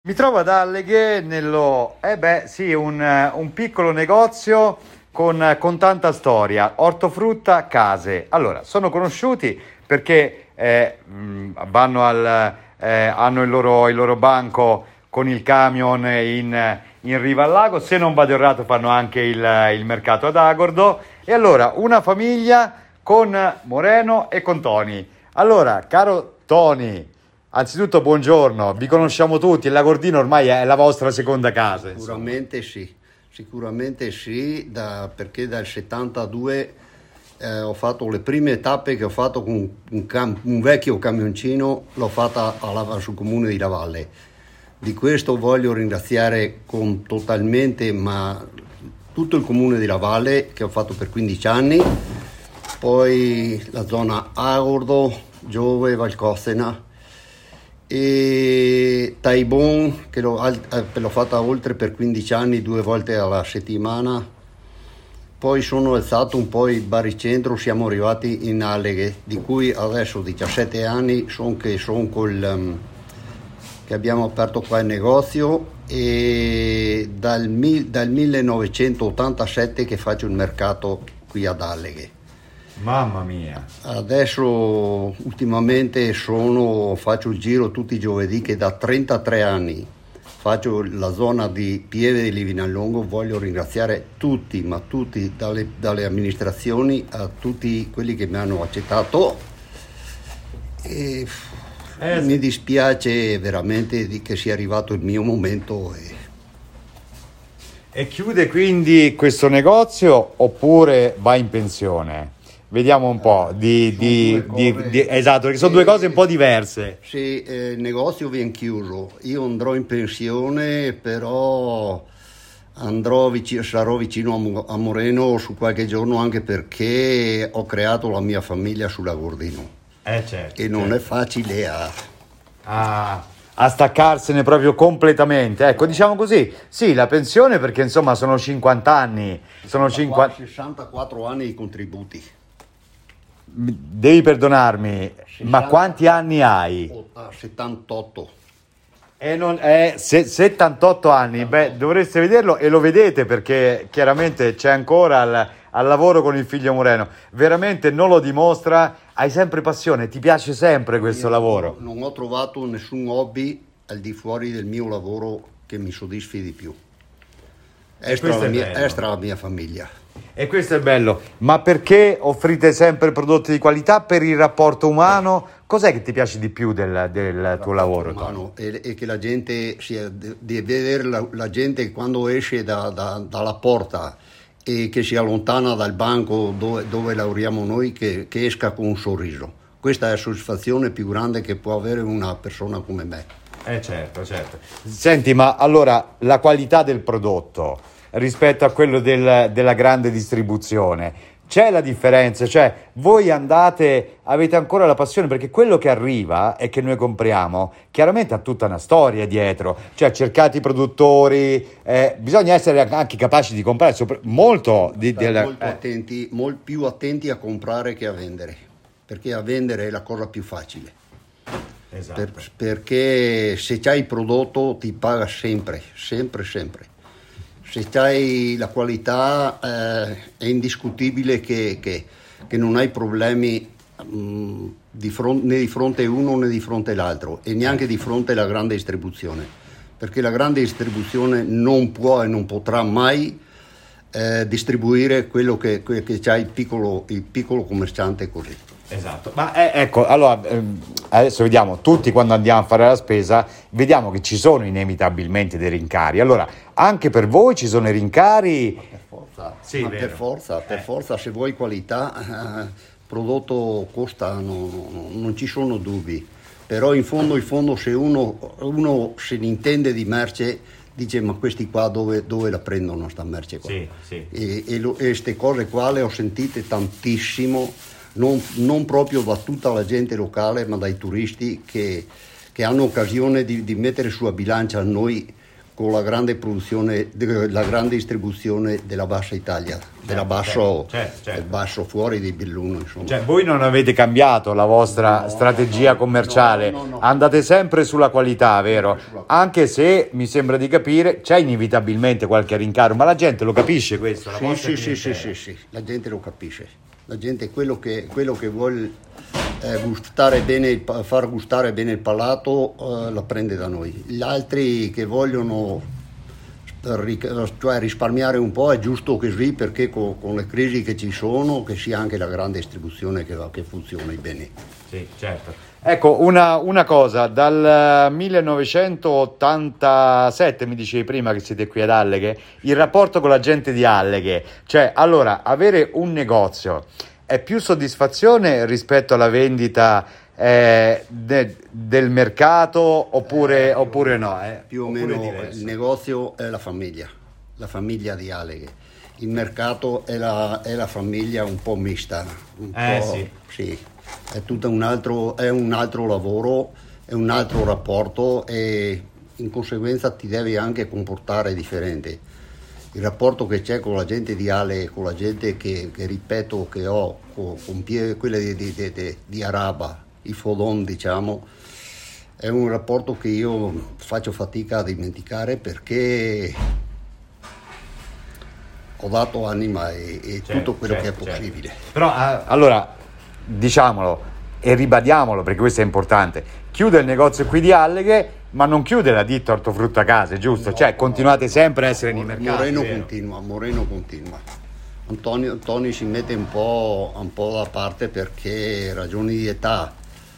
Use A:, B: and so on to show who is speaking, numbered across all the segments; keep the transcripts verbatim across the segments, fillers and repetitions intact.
A: Mi trovo ad Alleghe nello, eh beh, sì, un, un piccolo negozio con, con tanta storia, ortofrutta, case. Allora, sono conosciuti perché eh, mh, vanno al, eh, hanno il loro, il loro banco con il camion in, in riva al lago. Se non vado errato, fanno anche il, il mercato ad Agordo. E allora, una famiglia con Moreno e con Toni. Allora, caro Toni, anzitutto buongiorno, vi conosciamo tutti, il Lagordino ormai è la vostra seconda casa. Insomma.
B: Sicuramente sì, sicuramente sì, da, perché dal settantadue eh, ho fatto le prime tappe che ho fatto con un, cam, un vecchio camioncino, l'ho fatta alla, sul comune di Lavalle. Di questo voglio ringraziare con totalmente, ma tutto il comune di Lavalle che ho fatto per quindici anni, poi la zona Agordo, Giove, Valcossena, e Taibon che l'ho, l'ho fatta oltre per quindici anni, due volte alla settimana. Poi sono alzato un po' il baricentro, siamo arrivati in Alleghe, di cui adesso diciassette anni sono che, son col, um, che abbiamo aperto qua il negozio, e dal, dal millenovecentottantasette che faccio il mercato qui ad Alleghe.
A: Mamma mia.
B: Adesso ultimamente sono, faccio il giro tutti i giovedì, che da trentatré anni faccio la zona di Pieve di Livinallongo. Voglio ringraziare tutti, ma tutti, dalle, dalle amministrazioni a tutti quelli che mi hanno accettato, e eh, mi dispiace veramente di che sia arrivato il mio momento. E...
A: e chiude quindi questo negozio oppure va in pensione? Vediamo un po', di, di, di, di, esatto, perché sono due cose un po' diverse.
B: Sì, eh, il negozio viene chiuso, io andrò in pensione, però andrò vicino, sarò vicino a Moreno su qualche giorno, anche perché ho creato la mia famiglia sul Lagordino.
A: Eh certo.
B: E non
A: certo.
B: è facile a...
A: a... a staccarsene proprio completamente, ecco, diciamo così, sì, la pensione, perché insomma sono cinquanta anni, sono cinquanta...
B: sessantaquattro anni di contributi.
A: Devi perdonarmi, sessanta, ma quanti anni hai?
B: settantotto.
A: E non, eh, se, settantotto anni, beh, dovreste vederlo, e lo vedete perché chiaramente c'è ancora al, al lavoro con il figlio Moreno. Veramente non lo dimostra, hai sempre passione, ti piace sempre questo
B: Io
A: lavoro.
B: Non ho trovato nessun hobby al di fuori del mio lavoro che mi soddisfi di più. Extra la, mia, extra la mia famiglia.
A: E questo è bello, ma perché offrite sempre prodotti di qualità? Per il rapporto umano? Cos'è che ti piace di più del, del tuo lavoro?
B: Umano, e, e che la gente sia, di vedere la, la gente quando esce da, da, dalla porta e che si allontana dal banco dove, dove lavoriamo noi, che, che esca con un sorriso. Questa è la soddisfazione più grande che può avere una persona come me.
A: Eh certo, certo. Senti, ma allora la qualità del prodotto rispetto a quello del, della grande distribuzione, c'è la differenza? Cioè, voi andate, avete ancora la passione, perché quello che arriva e che noi compriamo chiaramente ha tutta una storia dietro, cioè cercate i produttori, eh, bisogna essere anche capaci di comprare sopra, molto di, della,
B: molto
A: eh.
B: attenti, molto più attenti a comprare che a vendere, perché a vendere è la cosa più facile.
A: Esatto.
B: Per, perché se c'hai il prodotto ti paga sempre, sempre, sempre. Se c'hai la qualità eh, è indiscutibile che, che, che non hai problemi mh, di fronte, né di fronte uno né di fronte l'altro, e neanche di fronte alla grande distribuzione, perché la grande distribuzione non può e non potrà mai eh, distribuire quello che, che, che c'ha il piccolo, il piccolo commerciante così.
A: Esatto, ma eh, ecco, allora ehm, adesso vediamo, tutti quando andiamo a fare la spesa vediamo che ci sono inevitabilmente dei rincari. Allora, anche per voi ci sono i rincari?
B: Ma per forza,
A: sì,
B: ma
A: vero.
B: per forza, per
A: eh.
B: forza, se vuoi qualità, il eh, prodotto costa, no, no, non ci sono dubbi. Però in fondo, in fondo se uno, uno se ne intende di merce, dice ma questi qua dove, dove la prendono sta merce qua?
A: Sì, sì.
B: E queste cose qua le ho sentite tantissimo. Non, non proprio da tutta la gente locale, ma dai turisti che, che hanno occasione di, di mettere sulla bilancia a noi con la grande produzione, la grande distribuzione della Bassa Italia, della Basso,
A: certo, certo.
B: Basso fuori di Belluno, insomma.
A: Cioè, voi non avete cambiato la vostra
B: no,
A: strategia
B: no,
A: commerciale,
B: no, no, no.
A: Andate sempre sulla qualità, vero? Anche se mi sembra di capire c'è inevitabilmente qualche rincaro, ma la gente lo capisce questo? La
B: sì, sì, sì, sì, sì, sì, la gente lo capisce. La gente quello che, quello che vuole eh, gustare bene, far gustare bene il palato eh, la prende da noi. Gli altri che vogliono cioè risparmiare un po' è giusto così, perché con, con le crisi che ci sono che sia anche la grande distribuzione che, che funzioni bene.
A: Sì, certo. Ecco, una, una cosa, dal millenovecentottantasette mi dicevi prima che siete qui ad Alleghe, il rapporto con la gente di Alleghe, cioè allora avere un negozio è più soddisfazione rispetto alla vendita eh, de, del mercato oppure,
B: eh,
A: oppure no? Eh?
B: Più o
A: oppure
B: meno
A: diverso.
B: Il negozio è la famiglia, la famiglia di Alleghe. Il mercato è la, è la famiglia un po' mista, un
A: Eh
B: po',
A: sì.
B: sì. È tutto un altro, è un altro lavoro, è un altro rapporto e in conseguenza ti devi anche comportare differente. Il rapporto che c'è con la gente di Ale, con la gente che, che ripeto che ho, con, con pie, quelle di, di, di, di, di Araba, i Fodon diciamo, è un rapporto che io faccio fatica a dimenticare perché ho dato anima e, e
A: certo,
B: tutto quello
A: certo,
B: che è possibile.
A: Certo. Però eh, allora diciamolo e ribadiamolo perché questo è importante, chiude il negozio qui di Alleghe ma non chiude la ditta Ortofrutta Case, giusto?
B: No,
A: cioè continuate
B: no,
A: sempre a essere nei mercati.
B: Moreno
A: vero?
B: continua, Moreno continua. Antonio, Tony si mette un po', un po' da parte perché ragioni di età,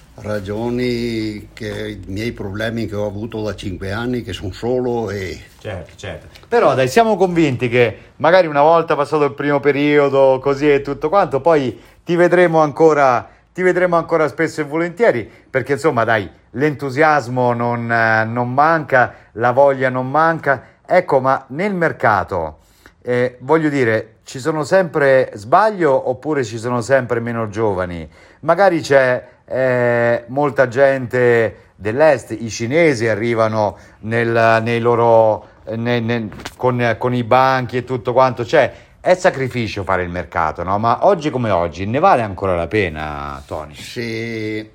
B: ragioni che i miei problemi che ho avuto da cinque anni che sono solo e...
A: Certo, certo. Però dai, siamo convinti che magari una volta passato il primo periodo così e tutto quanto, poi ti vedremo ancora, ti vedremo ancora spesso e volentieri, perché insomma dai, l'entusiasmo non, eh, non manca, la voglia non manca. Ecco, ma nel mercato, eh, voglio dire, ci sono sempre, sbaglio, oppure ci sono sempre meno giovani? Magari c'è eh, molta gente dell'est, i cinesi arrivano nel, nei loro, ne, ne, con, con i banchi e tutto quanto, cioè è sacrificio fare il mercato, no? Ma oggi come oggi ne vale ancora la pena, Tony?
B: Se,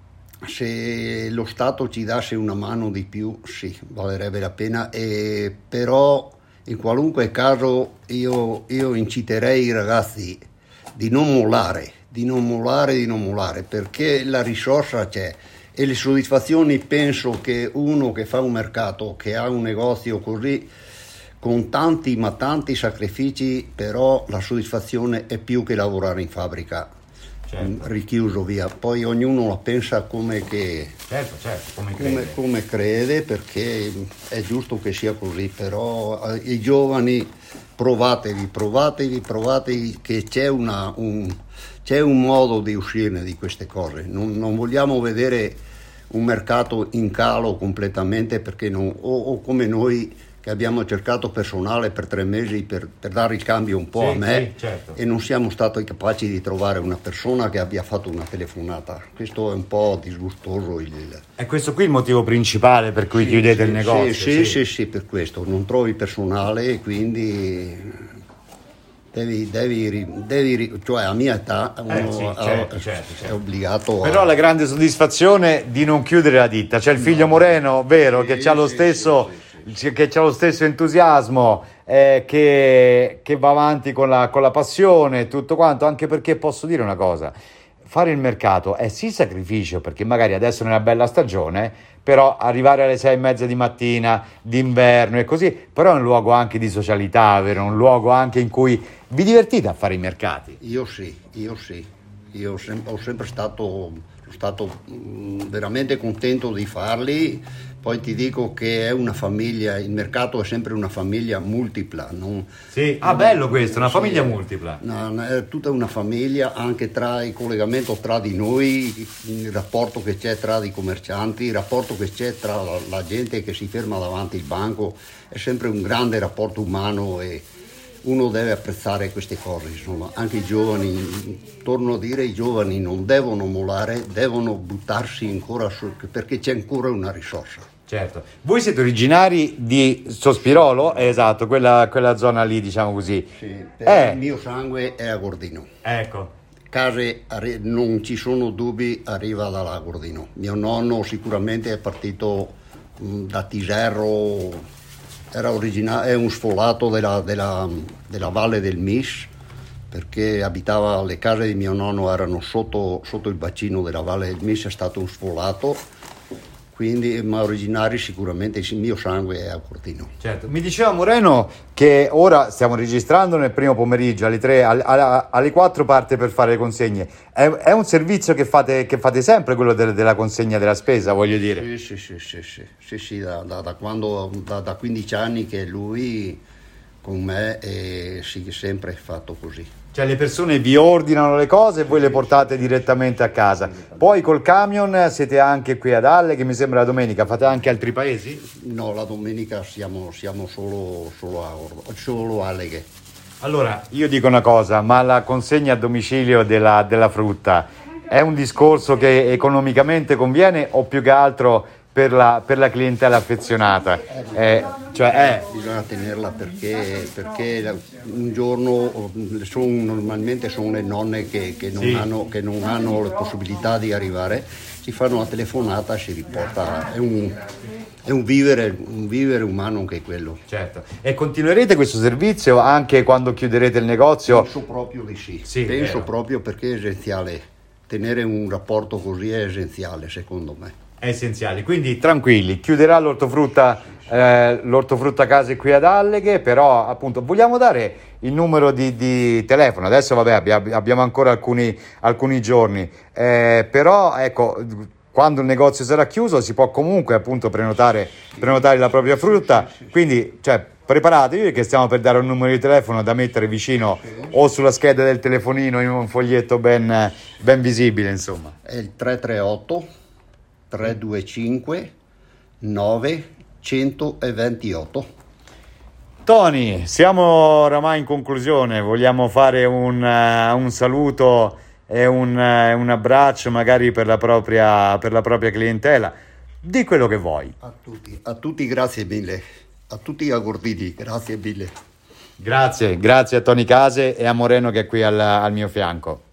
B: se lo Stato ci dasse una mano di più, sì, valerebbe la pena, e, però in qualunque caso io, io inciterei i ragazzi di non mollare, di non mollare, di non mollare, perché la risorsa c'è e le soddisfazioni, penso che uno che fa un mercato, che ha un negozio così, con tanti ma tanti sacrifici, però la soddisfazione è più che lavorare in fabbrica, certo, richiuso via. Poi ognuno la pensa come che
A: certo, certo, come, crede.
B: Come, come crede, perché è giusto che sia così, però i giovani provatevi, provatevi, provatevi che c'è, una, un, c'è un modo di uscirne di queste cose. Non, non vogliamo vedere un mercato in calo completamente, perché non, o, o come noi che abbiamo cercato personale per tre mesi per, per dare il cambio un po'
A: sì,
B: a me,
A: sì, certo,
B: e non siamo stati capaci di trovare una persona che abbia fatto una telefonata. Questo è un po' disgustoso. Il...
A: È questo qui il motivo principale per cui
B: sì,
A: chiudete
B: sì,
A: il negozio?
B: Sì, sì, sì, sì, sì, per questo. Non trovi personale e quindi devi, devi, devi cioè a mia età uno
A: eh, sì, certo, certo, certo.
B: è obbligato a...
A: Però la grande soddisfazione di non chiudere la ditta. C'è il figlio no. Moreno, vero, sì, che ha lo sì, stesso... Sì, sì. che c'ha lo stesso entusiasmo, eh, che, che va avanti con la, con la passione e tutto quanto, anche perché posso dire una cosa, fare il mercato è sì sacrificio, perché magari adesso è una bella stagione, però arrivare alle sei e mezza di mattina, d'inverno e così, però è un luogo anche di socialità, vero? Un luogo anche in cui vi divertite a fare i mercati.
B: Io sì, io sì, io sem- ho sempre stato, sono stato mh, veramente contento di farli. Poi ti dico che è una famiglia, il mercato è sempre una famiglia multipla. Non,
A: sì, ah, bello questo, una
B: sì,
A: famiglia multipla.
B: No, è tutta una famiglia, anche tra il collegamento tra di noi, il rapporto che c'è tra i commercianti, il rapporto che c'è tra la, la gente che si ferma davanti al banco, è sempre un grande rapporto umano e uno deve apprezzare queste cose. Insomma, anche i giovani, torno a dire, i giovani non devono mollare, devono buttarsi ancora su, perché c'è ancora una risorsa.
A: Certo. Voi siete originari di Sospirolo? Esatto, quella, quella zona lì, diciamo così.
B: Sì,
A: Eh.
B: il mio sangue è a Gordino.
A: Ecco.
B: Case, arri- non ci sono dubbi, arriva dalla Gordino. Mio nonno sicuramente è partito mh, da Tiserro, era origina- è un sfolato della, della, della Valle del Mis, perché abitava, le case di mio nonno erano sotto, sotto il bacino della Valle del Mis, è stato un sfolato. Quindi, ma originari sicuramente il mio sangue è a Gordino.
A: Certo. Mi diceva Moreno che ora stiamo registrando nel primo pomeriggio, alle tre, alle, alle quattro parte per fare le consegne. È, è un servizio che fate, che fate sempre, quello de, della consegna della spesa, voglio dire.
B: Sì, sì, sì, sì, sì, sì, sì da, da, da quando, da, da quindici anni che lui con me e sì, sempre fatto così.
A: Cioè le persone vi ordinano le cose e voi le portate direttamente a casa. Poi col camion siete anche qui ad Alle, che mi sembra la domenica, fate anche altri paesi?
B: No, la domenica siamo, siamo solo, solo a Orlo, solo a Leghe.
A: Allora, io dico una cosa, ma la consegna a domicilio della, della frutta è un discorso che economicamente conviene o più che altro per la, per la clientela affezionata? Eh, cioè, eh.
B: Bisogna tenerla perché, perché un giorno sono, normalmente sono le nonne che, che, non
A: Sì.
B: hanno, che non hanno le possibilità di arrivare, si fanno una telefonata e si riporta. È un, è un, vivere, un vivere umano anche quello.
A: Certo. E continuerete questo servizio anche quando chiuderete il negozio?
B: Penso proprio di sì,
A: Sì,
B: penso
A: vero.
B: proprio perché è essenziale. Tenere un rapporto così è essenziale secondo me.
A: Essenziali, quindi tranquilli, chiuderà l'ortofrutta, eh, l'ortofrutta Case qui ad Alleghe, però appunto vogliamo dare il numero di, di telefono, adesso vabbè abbiamo, abbiamo ancora alcuni, alcuni giorni, eh, però ecco, quando il negozio sarà chiuso si può comunque appunto prenotare, prenotare la propria frutta, quindi cioè, preparatevi che stiamo per dare un numero di telefono da mettere vicino o sulla scheda del telefonino in un foglietto ben, ben visibile, insomma.
B: È il tre tre otto tre due cinque nove uno due otto.
A: Tony, siamo oramai in conclusione, vogliamo fare un, uh, un saluto e un, uh, un abbraccio magari per la propria, per la propria clientela, di quello che vuoi.
B: A tutti, a tutti grazie mille, a tutti a Gordini, grazie mille.
A: Grazie, grazie a Tony Case e a Moreno che è qui al, al mio fianco.